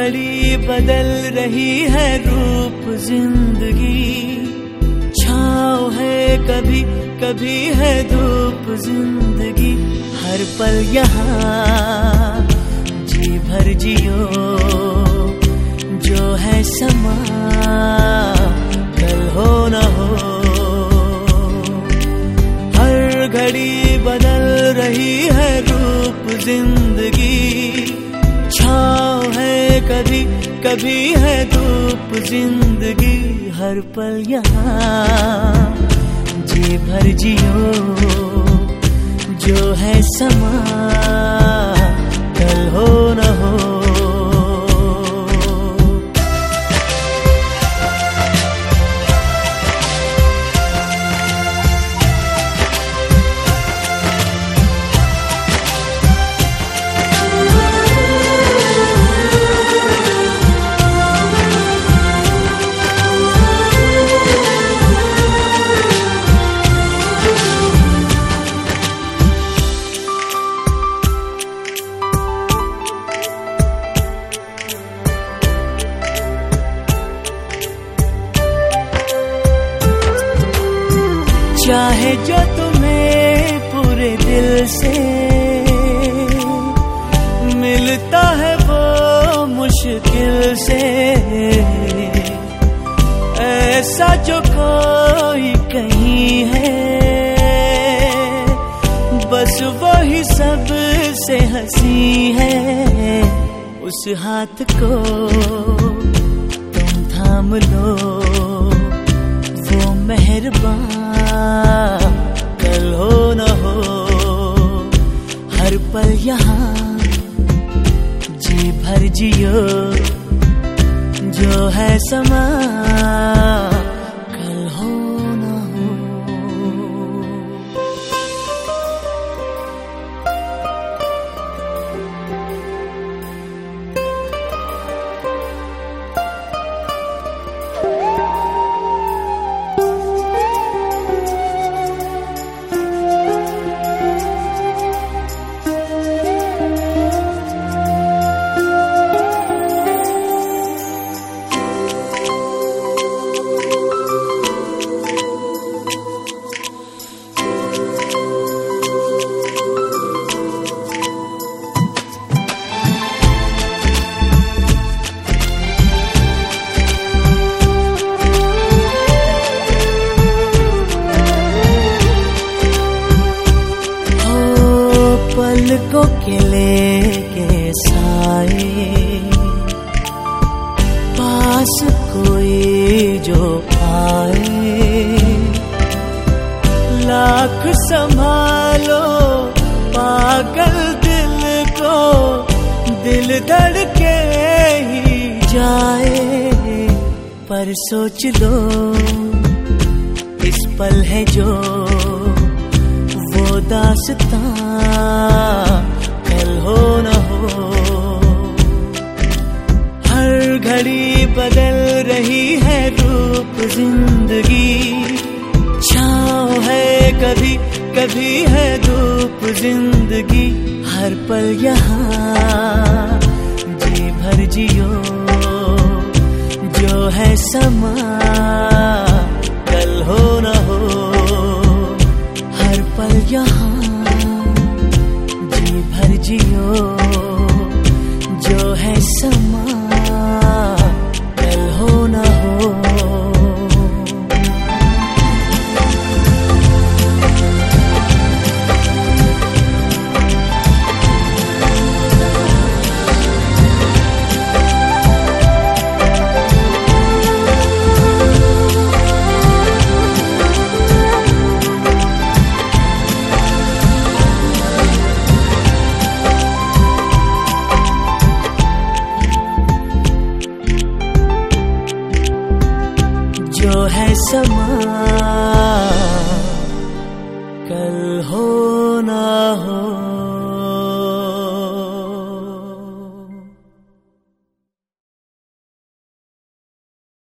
घड़ी बदल रही है रूप जिंदगी, छाँव है कभी कभी है धूप जिंदगी। हर पल यहाँ जी भर जियो, जो है समा कल हो न हो। हर घड़ी बदल रही है रूप जिंदगी, छाँव है कभी कभी है धूप जिंदगी। हर पल यहाँ जी भर जियो, जो है समा कल हो न हो। चाहे जो तुम्हें पूरे दिल से मिलता है वो मुश्किल से, ऐसा जो कोई कहीं है बस वही सबसे हंसी है। उस हाथ को तुम थाम लो, वो मेहरबान कल हो न हो। हर पल यहाँ जी भर जियो, जो है समा कल हो न हो। पलकों के लेके साए, पास कोई जो आए। लाख संभालो पागल दिल को, दिल धड़के ही जाए। पर सोच लो इस पल है जो वो दास्तां कल हो न हो। हर घड़ी बदल रही है रूप जिंदगी, छाँव है कभी कभी है धूप जिंदगी। हर पल यहाँ जी भर जियो, जो है समा कल हो न हो। हर पल यहाँ जी भर जियो, जो है समा कल हो न हो। जो है समा